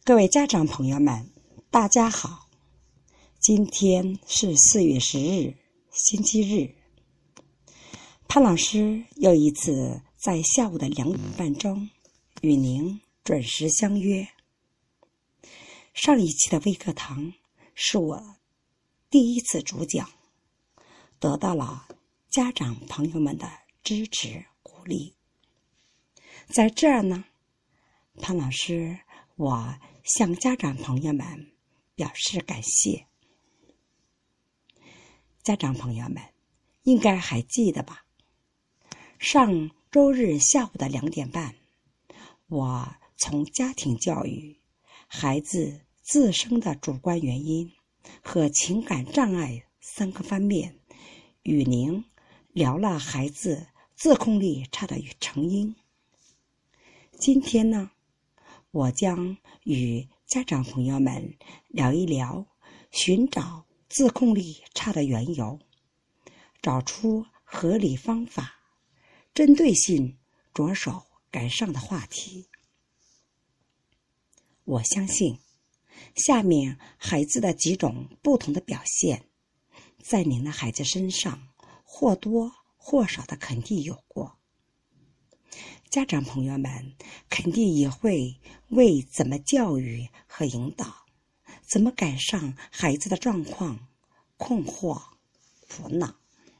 各位家长朋友们，大家好。今天是4月10日，星期日。潘老师又一次在下午的2点半钟与您准时相约。上一期的微课堂是我第一次主讲，得到了家长朋友们的支持鼓励。在这儿呢，潘老师我向家长朋友们表示感谢。家长朋友们应该还记得吧？上周日下午的2点半，我从家庭教育、孩子自身的主观原因和情感障碍3个方面，与您聊了孩子自控力差的成因。今天呢，我将与家长朋友们聊一聊寻找自控力差的缘由，找出合理方法，针对性着手改善的话题。我相信下面孩子的几种不同的表现，在您的孩子身上或多或少的肯定有过。家长朋友们肯定也会为怎么教育和引导，怎么改善孩子的状况困惑苦恼。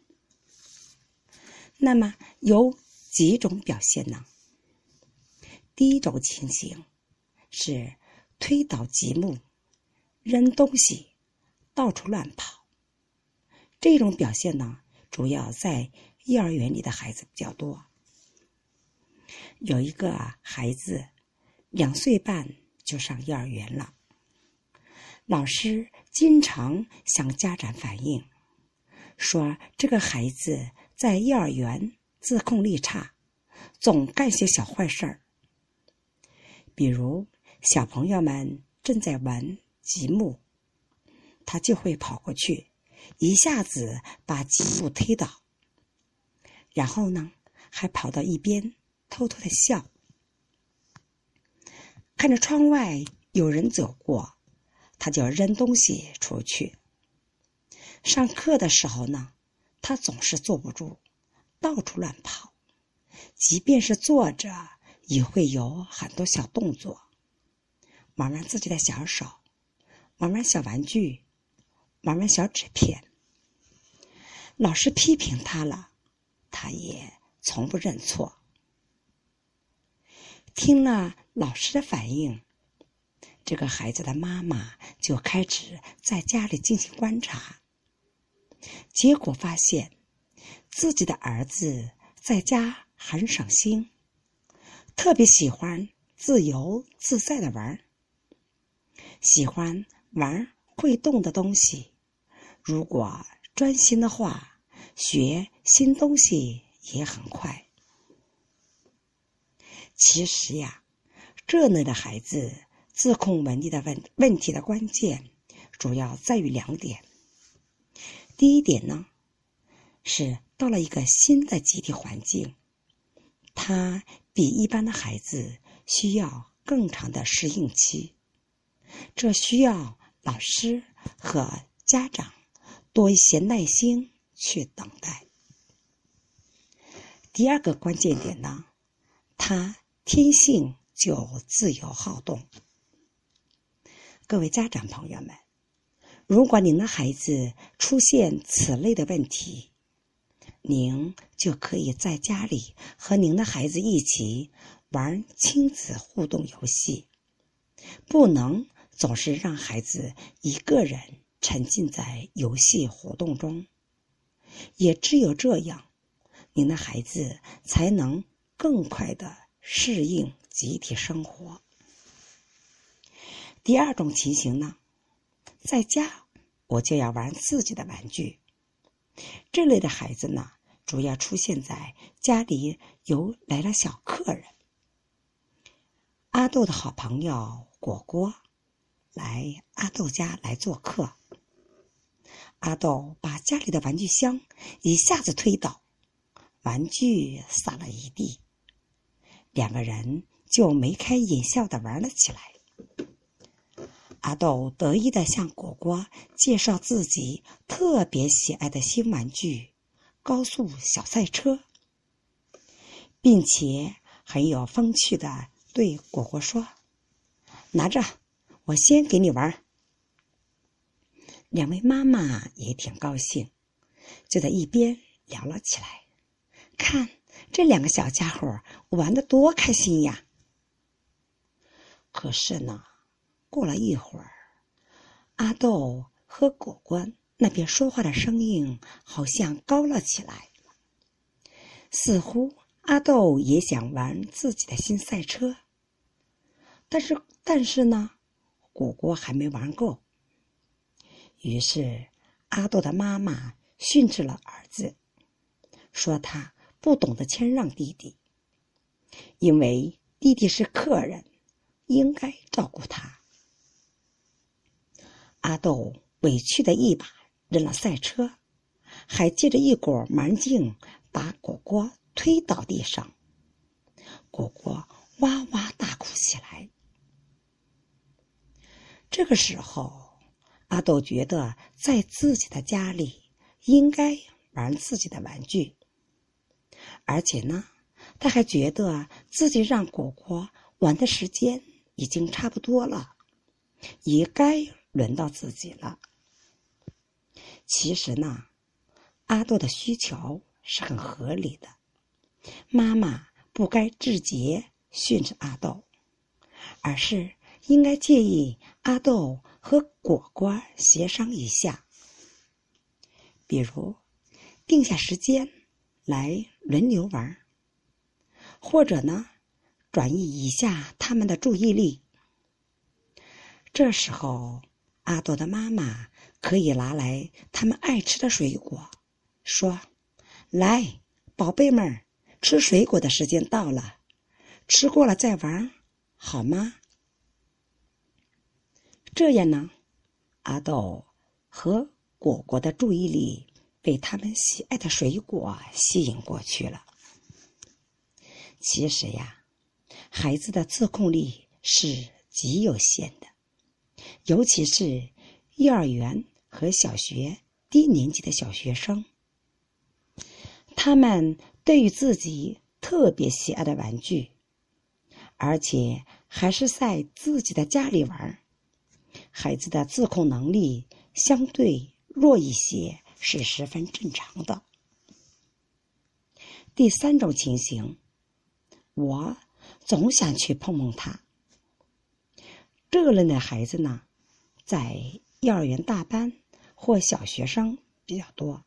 那么有几种表现呢？第一种情形是推倒积木、扔东西、到处乱跑。这种表现呢，主要在幼儿园里的孩子比较多。有一个孩子2岁半就上幼儿园了，老师经常向家长反映，说这个孩子在幼儿园自控力差，总干些小坏事儿。比如小朋友们正在玩积木，他就会跑过去，一下子把积木推倒，然后呢，还跑到一边偷偷的笑。看着窗外有人走过，他就扔东西出去。上课的时候呢，他总是坐不住，到处乱跑，即便是坐着也会有很多小动作，玩玩自己的小手，玩玩小玩具，玩玩小纸片。老师批评他了，他也从不认错。听了老师的反应，这个孩子的妈妈就开始在家里进行观察，结果发现自己的儿子在家很省心，特别喜欢自由自在的玩，喜欢玩会动的东西，如果专心的话，学新东西也很快。其实呀，这类的孩子自控能力的问题的关键主要在于2点。第一点呢，是到了一个新的集体环境，他比一般的孩子需要更长的适应期，这需要老师和家长多一些耐心去等待。第二个关键点呢，他天性就自由好动。各位家长朋友们，如果您的孩子出现此类的问题，您就可以在家里和您的孩子一起玩亲子互动游戏，不能总是让孩子一个人沉浸在游戏活动中。也只有这样，您的孩子才能更快地适应集体生活。第二种情形呢，在家我就要玩自己的玩具。这类的孩子呢，主要出现在家里来了小客人。阿豆的好朋友果果来阿豆家来做客，阿豆把家里的玩具箱一下子推倒，玩具洒了一地，2个人就眉开眼笑地玩了起来。 阿豆得意地向果果介绍自己特别喜爱的新玩具高速小赛车，并且很有风趣地对果果说：“拿着，我先给你玩。”两位妈妈也挺高兴，就在一边聊了起来。看，这两个小家伙玩得多开心呀！可是呢，过了一会儿，阿豆和果果那边说话的声音好像高了起来，似乎阿豆也想玩自己的新赛车。但是呢，果果还没玩够。于是阿豆的妈妈训斥了儿子，说他不懂得谦让弟弟，因为弟弟是客人，应该照顾他。阿豆委屈的一把扔了赛车，还借着一股蛮劲把果果推倒地上。果果哇哇大哭起来。这个时候，阿豆觉得在自己的家里应该玩自己的玩具，而且呢，他还觉得自己让果果玩的时间已经差不多了，也该轮到自己了。其实呢，阿豆的需求是很合理的，妈妈不该直接训斥阿豆，而是应该建议阿豆和果果协商一下，比如定下时间来轮流玩，或者呢，转移一下他们的注意力。这时候，阿豆的妈妈可以拿来他们爱吃的水果，说：“来，宝贝们，吃水果的时间到了，吃过了再玩，好吗？”这样呢，阿豆和果果的注意力被他们喜爱的水果吸引过去了。其实呀，孩子的自控力是极有限的，尤其是幼儿园和小学低年级的小学生，他们对于自己特别喜爱的玩具，而且还是在自己的家里玩，孩子的自控能力相对弱一些是十分正常的。第三种情形，我总想去碰碰他。这类的孩子呢，在幼儿园大班或小学生比较多。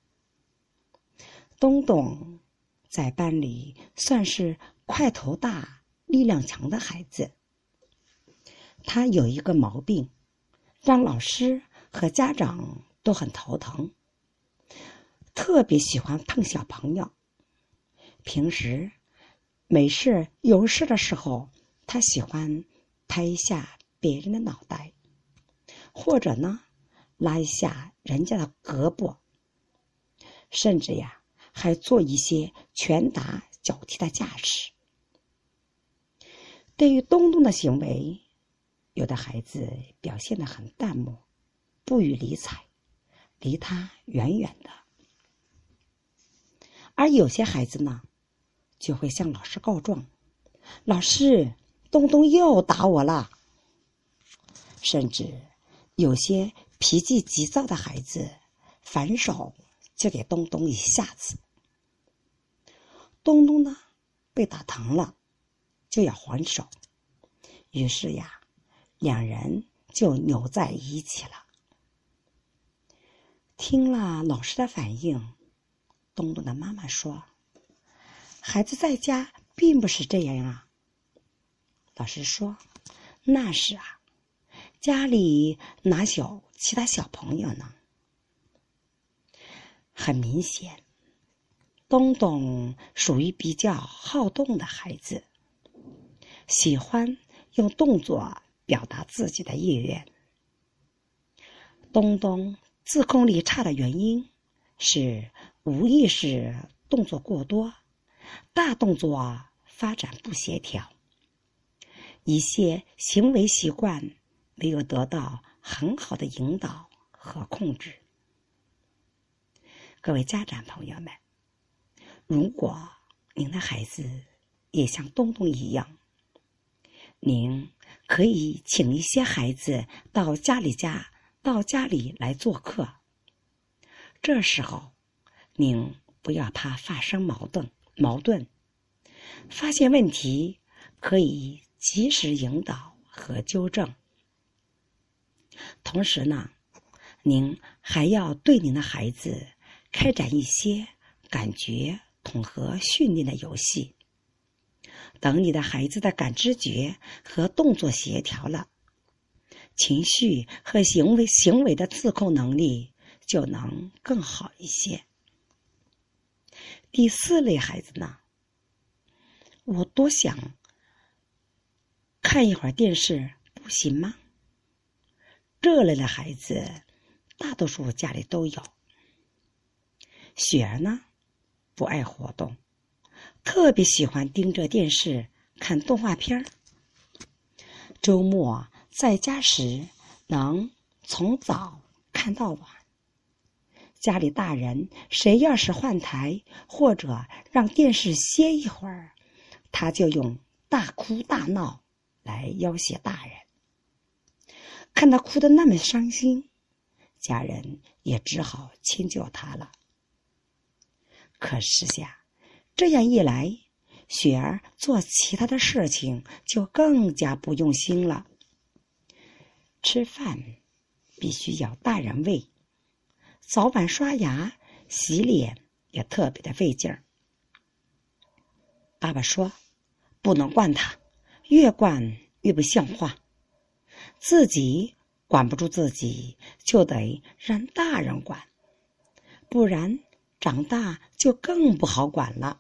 东东在班里算是块头大、力量强的孩子。他有一个毛病，让老师和家长都很头疼，特别喜欢碰小朋友。平时没事有事的时候，他喜欢拍一下别人的脑袋，或者呢，拉一下人家的胳膊，甚至呀，还做一些拳打脚踢的架势。对于东东的行为，有的孩子表现得很淡漠，不予理睬，离他远远的。而有些孩子呢，就会向老师告状：“老师，东东又打我了。”甚至有些脾气急躁的孩子，反手就给东东一下子。东东呢，被打疼了，就要还手，于是呀，两人就扭在一起了。听了老师的反应，东东的妈妈说：“孩子在家并不是这样啊。”老师说：“那是啊，家里哪有其他小朋友呢？”很明显，东东属于比较好动的孩子，喜欢用动作表达自己的意愿。东东自控力差的原因是无意识动作过多，大动作发展不协调，一些行为习惯没有得到很好的引导和控制。各位家长朋友们，如果您的孩子也像东东一样，您可以请一些孩子到家里来做客。这时候您不要怕发生矛盾，发现问题可以及时引导和纠正。同时呢，您还要对您的孩子开展一些感觉统合训练的游戏。等你的孩子的感知觉和动作协调了，情绪和行为的自控能力就能更好一些。第4类孩子呢，我多想看一会儿电视，不行吗？这类的孩子大多数家里都有。雪儿呢，不爱活动，特别喜欢盯着电视看动画片。周末在家时能从早看到晚。家里大人谁要是换台或者让电视歇一会儿，他就用大哭大闹来要挟大人。看他哭得那么伤心，家人也只好迁就他了。可是这样一来，雪儿做其他的事情就更加不用心了。吃饭必须要大人喂，早晚刷牙洗脸也特别的费劲儿。爸爸说不能惯他，越惯越不像话，自己管不住自己，就得让大人管，不然长大就更不好管了。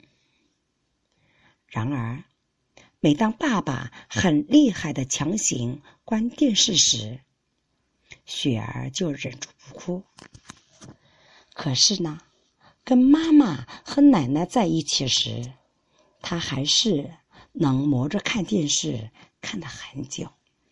然而，每当爸爸很厉害的强行关电视时，雪儿就忍住不哭。可是呢，跟妈妈和奶奶在一起时，她还是能磨着看电视看得很久。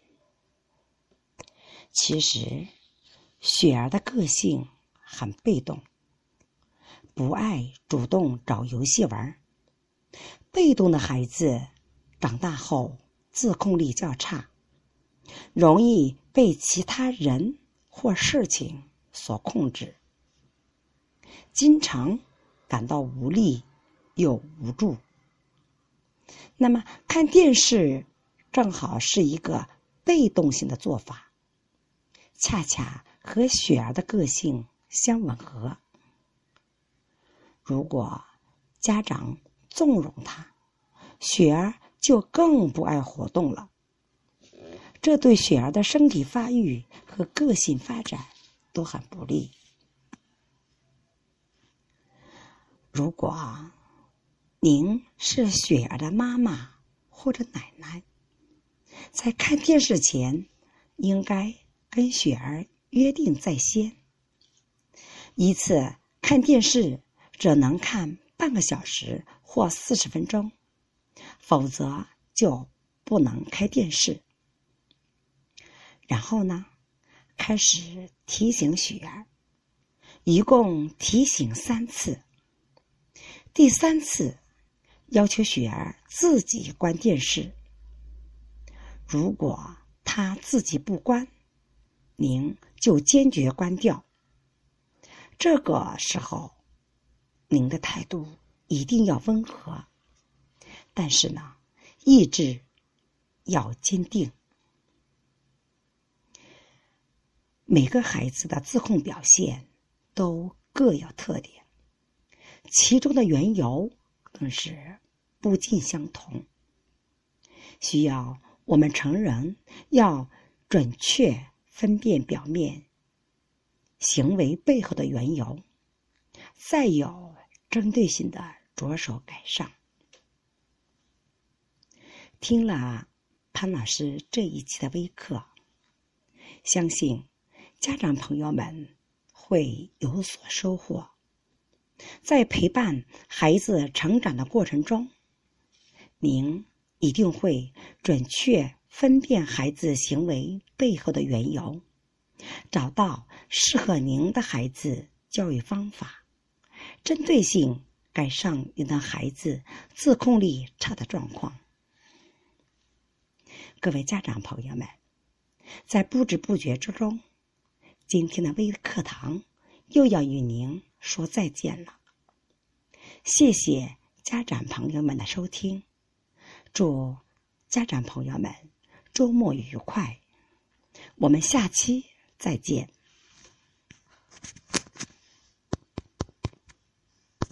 其实，雪儿的个性很被动，不爱主动找游戏玩。被动的孩子长大后自控力较差，容易被其他人或事情所控制，经常感到无力又无助。那么看电视正好是一个被动性的做法，恰恰和雪儿的个性相吻合。如果家长纵容他，雪儿就更不爱活动了，这对雪儿的身体发育和个性发展都很不利。如果您是雪儿的妈妈或者奶奶，在看电视前应该跟雪儿约定在先，一次看电视只能看半个小时或40分钟，否则就不能开电视。然后呢，开始提醒雪儿，一共提醒3次。第3次要求雪儿自己关电视，如果她自己不关，您就坚决关掉。这个时候您的态度一定要温和，但是呢，意志要坚定。每个孩子的自控表现都各有特点，其中的缘由更是不尽相同，需要我们成人要准确分辨表面行为背后的缘由，再有针对性的着手改善。听了潘老师这一期的微课，相信家长朋友们会有所收获。在陪伴孩子成长的过程中，您一定会准确分辨孩子行为背后的缘由，找到适合您的孩子教育方法，针对性改善您的孩子自控力差的状况。各位家长朋友们，在不知不觉之中，今天的微课堂又要与您说再见了。谢谢家长朋友们的收听，祝家长朋友们周末愉快，我们下期再见。